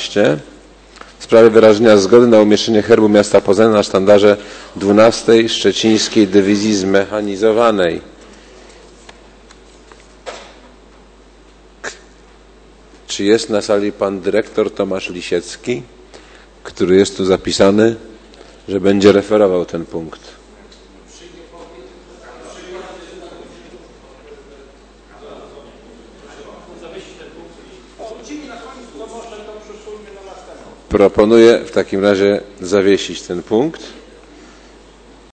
12 w sprawie wyrażenia zgody na umieszczenie herbu miasta Poznania na sztandarze 12. Szczecińskiej Dywizji Zmechanizowanej. Czy jest na sali pan dyrektor Tomasz Lisiecki, który jest tu zapisany, że będzie referował ten punkt? Proponuję w takim razie zawiesić ten punkt.